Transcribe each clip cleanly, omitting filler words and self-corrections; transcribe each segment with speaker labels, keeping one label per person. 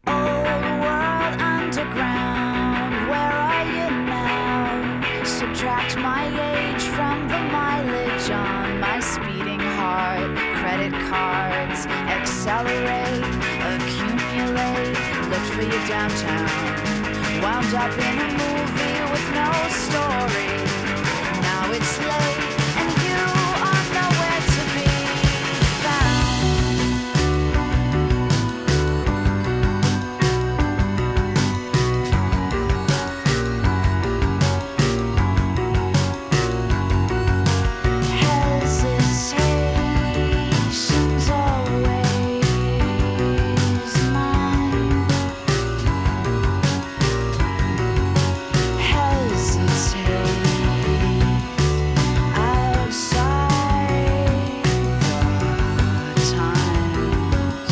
Speaker 1: Old world underground, where are you now? Subtract my age from the mileage on my speeding heart. Credit cards, accelerate, accumulate. Looked for you downtown, wound up in a movie with no story. Now it's late and you are nowhere to be found. Hesitation's always mine. Hesitate outside the times.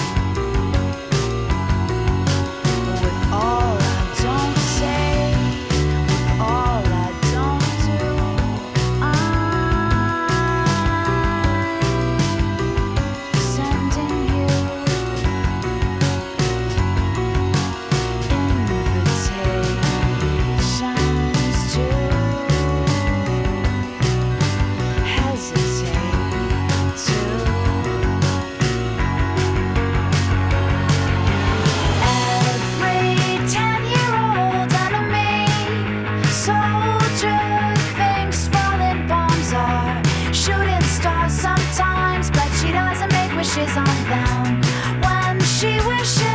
Speaker 1: With all I don't say, with all I don't do, I'm sending you invitations to hesitate to. Every 10-year-old enemy, soldier thinks falling bombs are shooting stars sometimes, but she doesn't make wishes on them when she wishes.